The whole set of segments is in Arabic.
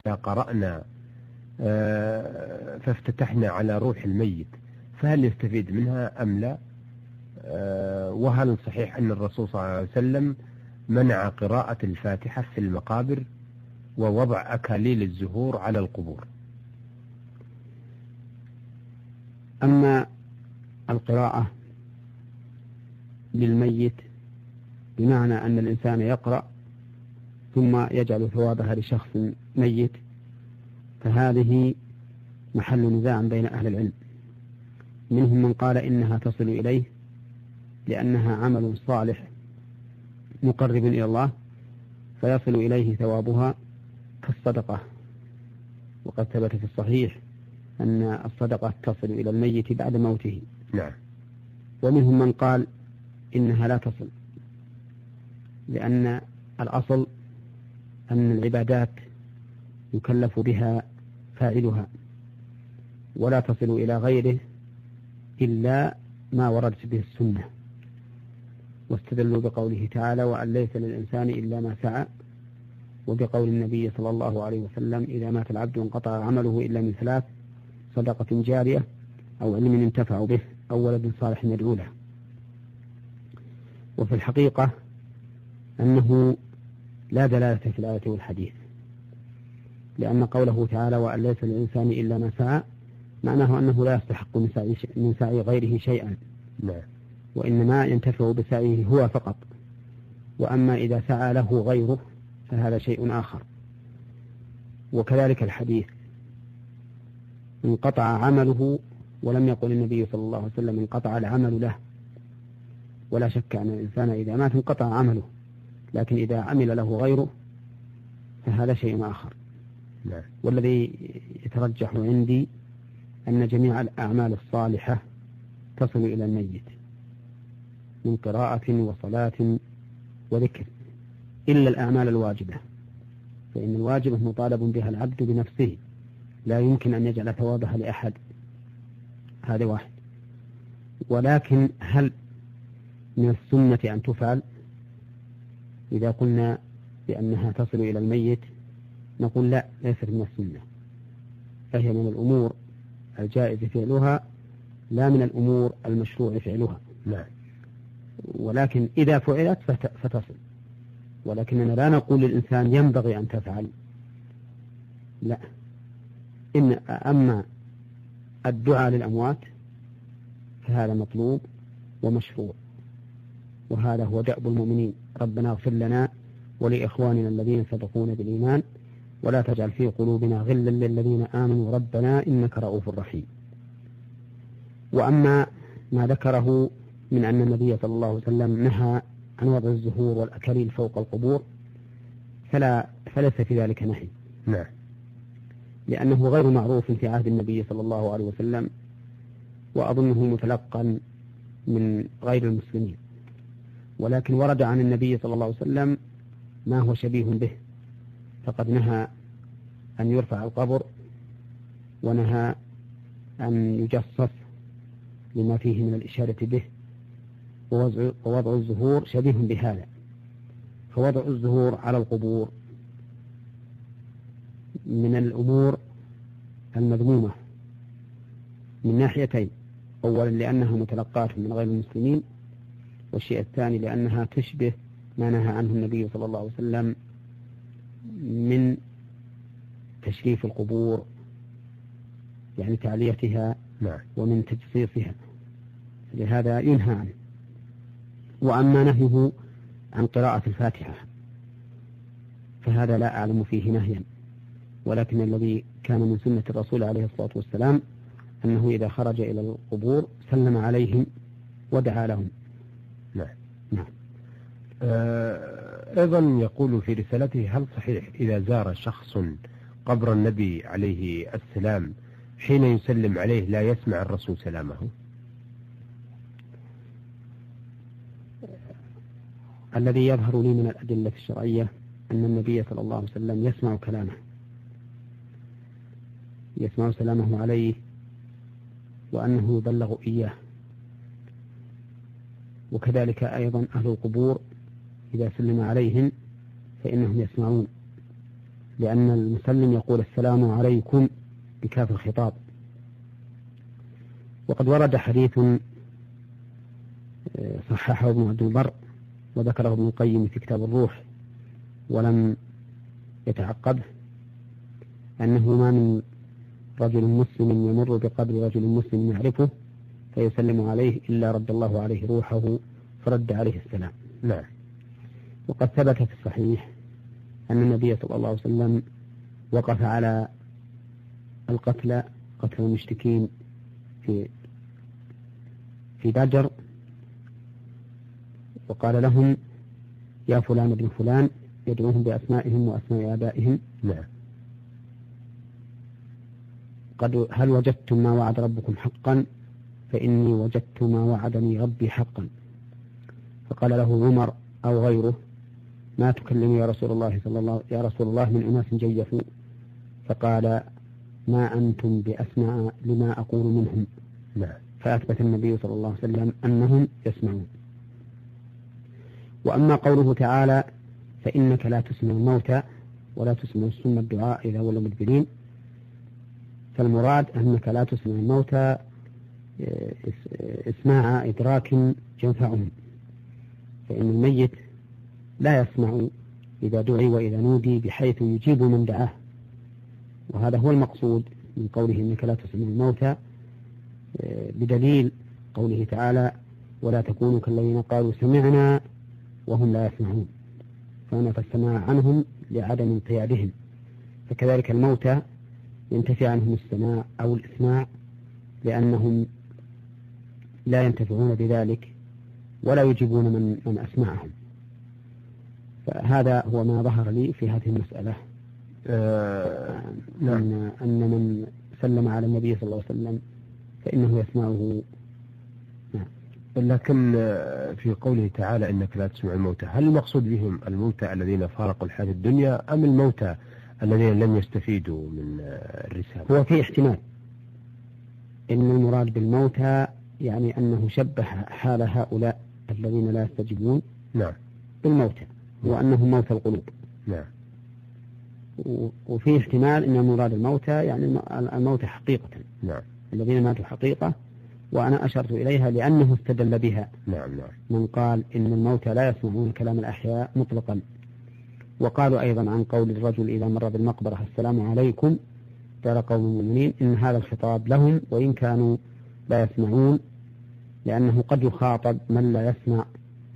قرأنا فافتتحنا على روح الميت، فهل يستفيد منها أم لا؟ وهل صحيح أن الرسول صلى الله عليه وسلم منع قراءة الفاتحة في المقابر ووضع أكاليل الزهور على القبور؟ أما القراءة للميت بمعنى أن الإنسان يقرأ ثم يجعل ثوابها لشخص ميت، فهذه محل نزاع بين أهل العلم. منهم من قال إنها تصل إليه لأنها عمل صالح مقرب إلى الله فيصل إليه ثوابها كالصدقة، وقد ثبت في الصحيح أن الصدقة تصل إلى الميت بعد موته. نعم. ومنهم من قال إنها لا تصل، لأن الأصل أن العبادات يكلف بها فاعلها ولا تصل إلى غيره إلا ما وردت به السنة، واستدلوا بقوله تعالى وأن ليس للإنسان إلا ما سعى، وبقول النبي صلى الله عليه وسلم إذا مات العبد انقطع عمله إلا من ثلاث: صدقة جارية أو علم ينتفع به أو ولد صالح يدعو له. وفي الحقيقة أنه لا دلالة في الآية والحديث، لأن قوله تعالى وأن ليس للإنسان إلا ما سعى معناه أنه لا يستحق من سعي غيره شيئا، وإنما ينتفع بسعيه هو فقط، وأما إذا سعى له غيره فهذا شيء آخر. وكذلك الحديث انقطع عمله، ولم يقل النبي صلى الله عليه وسلم انقطع العمل له، ولا شك أن الإنسان إذا مات انقطع عمله، لكن إذا عمل له غيره فهذا شيء آخر. والذي يترجح عندي أن جميع الأعمال الصالحة تصل إلى الميت من قراءة وصلاة وذكر، إلا الأعمال الواجبة، فإن الواجبة مطالب بها العبد بنفسه، لا يمكن أن يجعل ثوابها لأحد، هذا واحد. ولكن هل من السنة أن تفعل؟ إذا قلنا بأنها تصل إلى الميت نقول لا، ليست من السنة، فهي من الأمور الجائز فعلها لا من الأمور المشروع فعلها. لا. ولكن إذا فعلت فتصل، ولكننا لا نقول للإنسان ينبغي أن تفعل، لا. أما الدعاء للأموات فهذا مطلوب ومشروع، وهذا هو دأب المؤمنين: ربنا اغفر لنا ولإخواننا الذين سبقونا بالإيمان ولا تجعل في قلوبنا غلا للذين آمنوا ربنا إنك رؤوف رحيم. وأما ما ذكره من أن النبي صلى الله عليه وسلم نهى عن وضع الزهور والأكاليل فوق القبور فليس في ذلك نهي، لأنه غير معروف في عهد النبي صلى الله عليه وسلم، وأظنه متلقا من غير المسلمين، ولكن ورد عن النبي صلى الله عليه وسلم ما هو شبيه به، فقد نهى أن يرفع القبر، ونهى أن يجصص لما فيه من الإشارة به، ووضع الزهور شبيه بهذا. فوضع الزهور على القبور من الأمور المذمومة من ناحيتين: أولا لأنها متلقاة من غير المسلمين، والشيء الثاني لأنها تشبه ما نهى عنه النبي صلى الله عليه وسلم من تشريف القبور، يعني تعليتها ومن تجصيصها، لهذا ينهى عنه. وأما نهيه عن قراءة الفاتحة فهذا لا أعلم فيه نهيا، ولكن الذي كان من سنة الرسول عليه الصلاة والسلام أنه إذا خرج إلى القبور سلم عليهم ودعا لهم. نعم. أيضا يقول في رسالته: هل صحيح إذا زار شخص قبر النبي عليه السلام حين يسلم عليه لا يسمع الرسول سلامه؟ الذي يظهر لي من الأدلة الشرعية أن النبي صلى الله عليه وسلم يسمع كلامه، يسمع سلامه عليه، وأنه يبلغ إياه. وكذلك أيضا أهل القبور إذا سلم عليهم فإنهم يسمعون، لأن المسلم يقول السلام عليكم بكاف الخطاب. وقد ورد حديث صححه ابن عبد البر وذكره ابن القيم في كتاب الروح ولم يتعقبه، أنه ما من رجل مسلم يمر بقبر رجل مسلم يعرفه فيسلم عليه إلا رد الله عليه روحه فرد عليه السلام. نعم. وقد ثبت في الصحيح أن النبي صلى الله عليه وسلم وقف على قتل المشركين في بدر وقال لهم يا فلان ابن فلان، يدعوهم بأسمائهم وأسماء آبائهم. نعم. هل وجدتم ما وعد ربكم حقا؟ فإني وجدت ما وعدني ربي حقا. فقال له عمر أو غيره ما تكلم يا رسول الله من أناس جيفوا. فقال ما أنتم بأسمع لما أقول منهم. نعم. فأثبت النبي صلى الله عليه وسلم أنهم يسمعون. وأما قوله تعالى فإنك لا تسمع الموتى ولا تسمع السم الدعاء إذا ولوا مدبرين، فالمراد أنك لا تسمع الموتى اسماع إدراك ينفعهم، فإن الميت لا يسمع إذا دعي وإذا نودي بحيث يجيب من دعاه، وهذا هو المقصود من قوله إنك لا تسمع الموتى، بدليل قوله تعالى ولا تكونوا كالذين قالوا سمعنا وهم لا يسمعون، فنفى السماع عنهم لعدم انقيادهم. فكذلك الموتى ينتفي عنهم السماع أو الإسماع لأنهم لا ينتفعون بذلك ولا يجيبون من أسمعهم. فهذا هو ما ظهر لي في هذه المسألة. نعم. أن من سلم على النبي صلى الله عليه وسلم فإنه يسمعه. نعم. لكن في قوله تعالى إنك لا تسمع الموتى، هل المقصود بهم الموتى الذين فارقوا الحياة الدنيا أم الموتى الذين لم يستفيدوا من الرسالة؟ هو في احتمال إن المراد بالموتى يعني أنه شبه حال هؤلاء الذين لا يستجيبون نعم بالموتى وأنهم موتى القلوب. نعم. وفي احتمال أن المراد الموتى يعني الموتى حقيقة. نعم. الذين ماتوا حقيقة، وأنا أشرت إليها لأنه استدل بها. نعم. نعم. من قال إن الموتى لا يسمعون كلام الأحياء مطلقا. وقالوا أيضا عن قول الرجل إذا مر بالمقبرة السلام عليكم قال قوم المؤمنين إن هذا الخطاب لهم وإن كانوا لا يسمعون، لأنه قد يخاطب من لا يسمع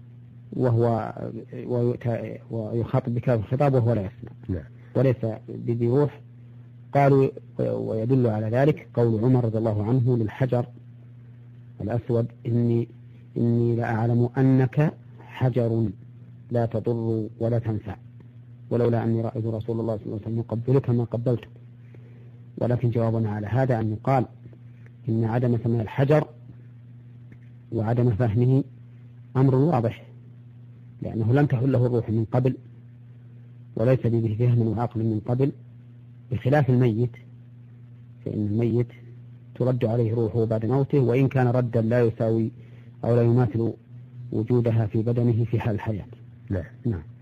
ويخاطب بكلام الخطاب وهو لا يسمع. نعم. وليس بذي روح. قالوا ويدل على ذلك قول عمر رضي الله عنه للحجر الأسود إني لأعلم أنك حجر لا تضر ولا تنفع، ولولا أني رأيت رسول الله صلى الله عليه وسلم يقبلك ما قبلتك. ولكن جوابنا على هذا أن يقال إن عدم سماع الحجر وعدم فهمه أمر واضح، لأنه لم تحل له الروح من قبل وليس به فهم وعقل من قبل، بخلاف الميت، فإن الميت ترد عليه روحه بعد موته، وإن كان ردا لا يساوي أو لا يماثل وجودها في بدنه في حال الحياة. نعم.